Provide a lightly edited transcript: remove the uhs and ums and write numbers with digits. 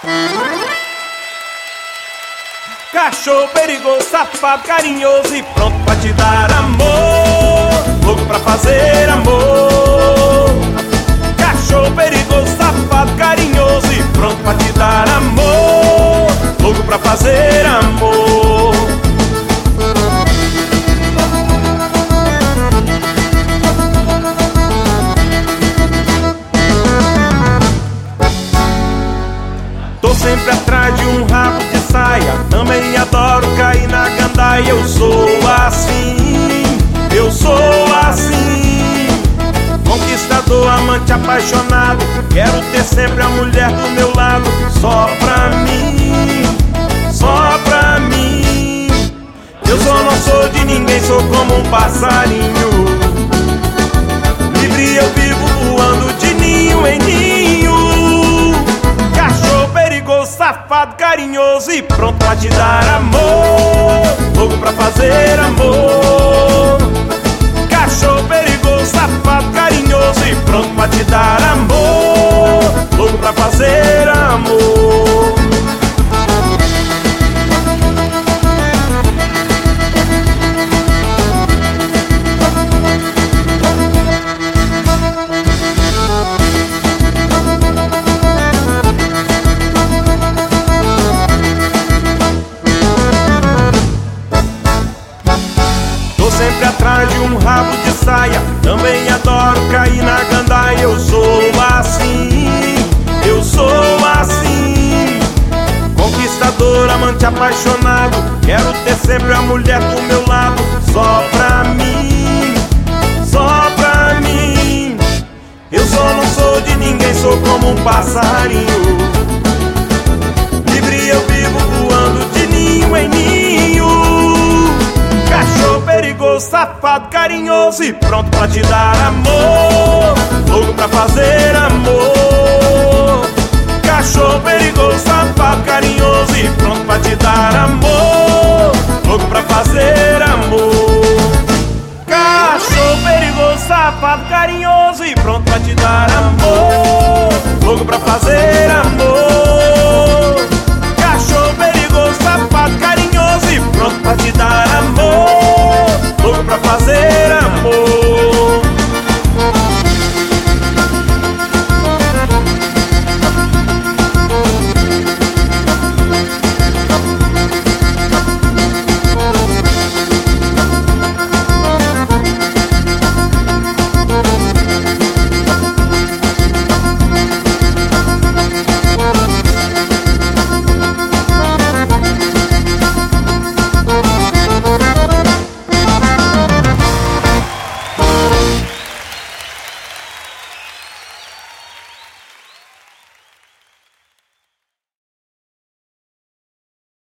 Cachorro perigoso, safado, carinhoso e pronto pra te dar amor, louco pra fazer amor. Cachorro perigoso, safado, carinhoso e pronto pra te dar amor, louco pra fazer amor. Tô sempre atrás de um rabo de saia, também adoro cair na gandaia. Eu sou assim, conquistador, amante apaixonado. Quero ter sempre a mulher do meu lado, só pra mim, só pra mim. Eu só não sou de ninguém, sou como um passarinho livre, eu vivo voando de ninho em ninho. Cachorro perigoso, safado, carinhoso e pronto pra te dar amor, louco pra fazer amor. Cachorro perigoso, safado, carinhoso e pronto pra te dar amor, louco pra fazer amor. Sempre atrás de um rabo de saia, também adoro cair na gandaia. Eu sou assim, conquistador, amante apaixonado. Quero ter sempre a mulher do meu lado, só pra mim, só pra mim. Eu só não sou de ninguém, sou como um passarinho livre, eu vivo voando de ninho em ninho. Cachorro perigoso, safado, carinhoso e pronto pra te dar amor, louco pra fazer amor. Cachorro perigoso, safado, carinhoso e pronto pra te dar amor, louco pra fazer amor. Cachorro perigoso, safado, carinhoso e pronto pra te dar amor, louco pra fazer